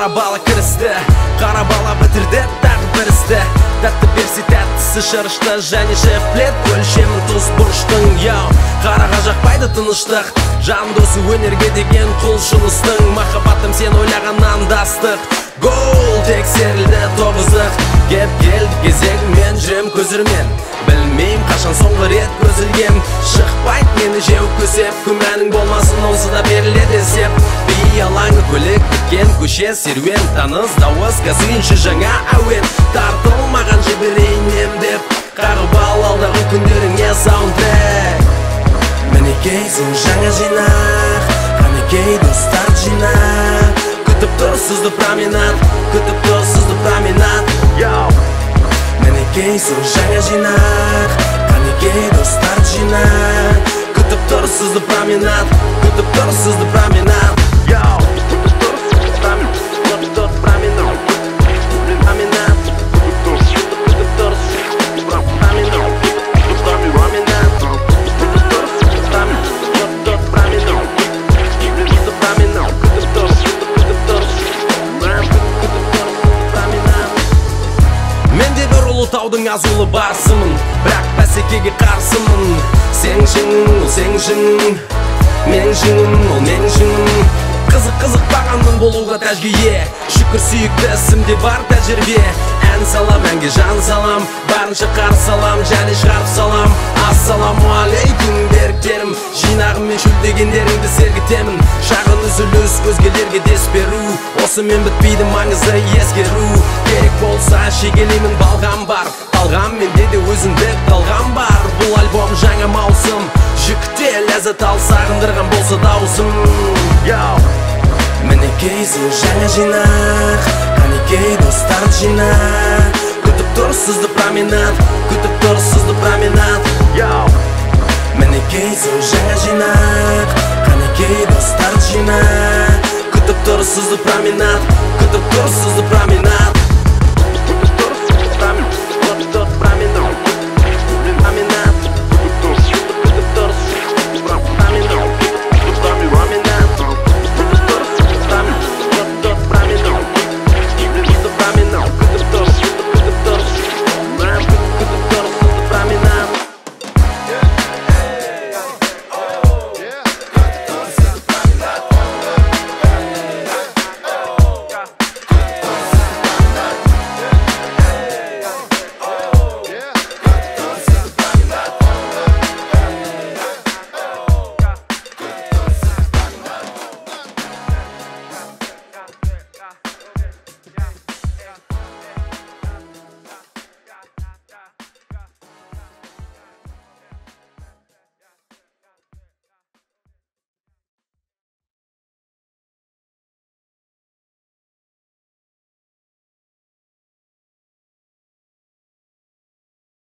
Қара бала кірісті, қара бала бітірді тағы бір істі. Тәтті берсе тәттісі шырышты, және шеф-плет өлшемін тұз бұрыштың. Қараға жақпайды тыныштық, жан досы өнерге деген құлшыныстың. Махаббатым сен ойлағаннан дастық, гол тексерілді тоғыздық. Кеп келді кезегімен жүрем көзірмен, білмейм қашан соңғы рет көзілгем. Шықпайды мені жеу көсеп, күмәнің болмасын онсы да беріледі сеп. Бей алаңы көлік біткен көше серуен, таныс дауыс газинші жаңа әуен. Тартылмаған жіберейнем деп қағып алдағы күндеріңе саундтрек. Мінекей сол жаңа жинақ, қанекей достар жинақ. Күтіп тұр сізді променад, күтіп тұр сізді променад. Мінекей сол жаңа жинақ, қанекей достар жинақ. Күтіп тұр сізді променад, күтіп тұр сізді променад. Таудың азулы барсымын, бірақ бәсекеге қарсымын. Сен жыңың, ол сен жыңың, мен жыңым, ол мен жыңым. Қызық бағанның болуға тәжгейе, шүкір сүйікті ісімде бар тәжірибе. Ән салам, әнге жан салам, барынша қарсы салам, және шығарып салам. Ассаламу алейкум беріктерім, жинағыммен шөлдегендеріңді сергітемін. Шағын үзіліс өзгелерге дес беру, осымен бітпейді маңызды ескеру. Керек болса шегелеймін балғам бар, талғам менде де өзіндік талғам бар. Бұл альбом жаңа маусым, жүкте ләззат ал сағындырған болса даусым. Мінекей сол жаңа жинақ, қанекей достар жинақ. Күтіп тұр сізді променад, күтіп тұр сізді променад. Мінекей сол жаңа жинақ, қанекей достар жинақ. Күтіп тұр сізді променад, күтіп тұр сізді променад.